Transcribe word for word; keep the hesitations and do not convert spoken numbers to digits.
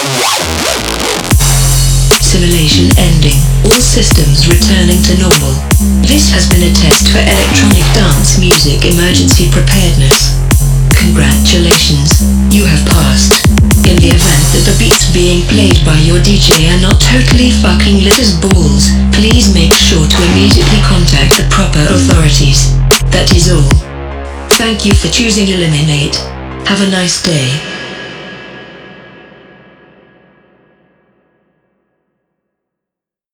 Simulation ending, all systems returning to normal. This has been a test for electronic dance music emergency preparedness. Congratulations, you have passed. In the event that the beats being played by your D J are not totally fucking lit as balls, please make sure to immediately contact the proper authorities. That is all. Thank you for choosing Eliminate. Have a nice day.